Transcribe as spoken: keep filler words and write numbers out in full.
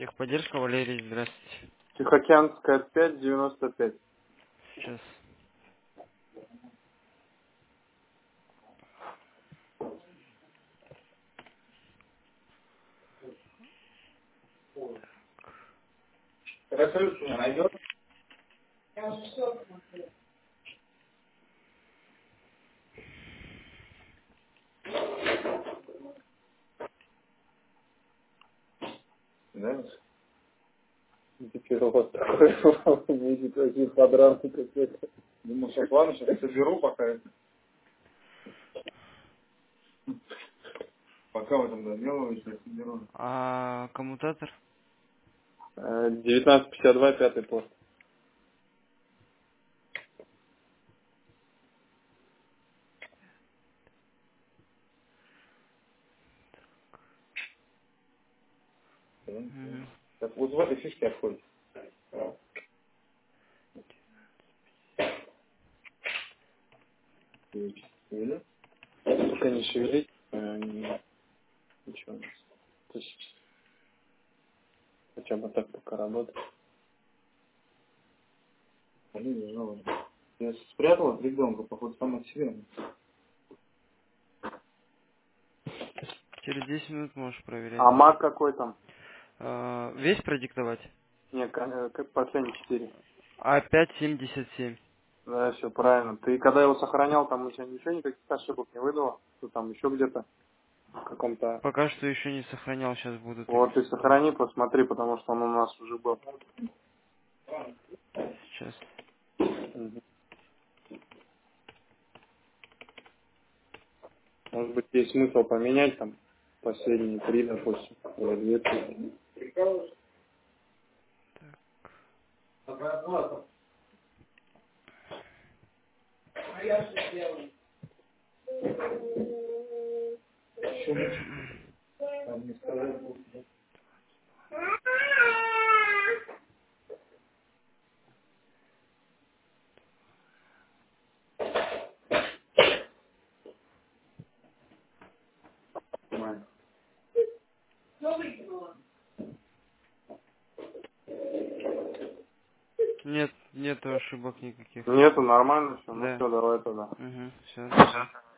Техподдержка, Валерий, здравствуйте. Тихоокеанская пять девяносто пять. Сейчас. Ресурс меня найдет? Знаешь? Теперь у вас такой будет такие подранки какие-то. Думаю, сейчас ладно, сейчас соберу, пока это. Пока вы там доделываете, я соберу. А коммутатор? девятнадцать пятьдесят два, пятый пост. Мгм. Так вот в этой фишке отходит. Или? Пока не шевелить, э, не- ничего. То есть хотя бы так пока работает. Блин, жалко. Я спрятал от ребенка, походу, сам от себя. Через десять минут можешь проверять. А маг какой там? А, весь продиктовать? Не, кон- э, как последний четыре. А пять семьдесят семь. Да, все правильно. Ты когда его сохранял, там у тебя ничего, никаких ошибок не выдало? Что там еще где-то в каком-то... Пока что еще не сохранял, сейчас будут их. Вот ты сохрани, посмотри, потому что он у нас уже был. Сейчас. Мгм. Может быть, есть смысл поменять там последние три, допустим, или две тысячи. Там не сказать, нормально. Нет, нету ошибок никаких. Нету, нормально все. Ну Да. все, давай тогда. Угу. Все, давай.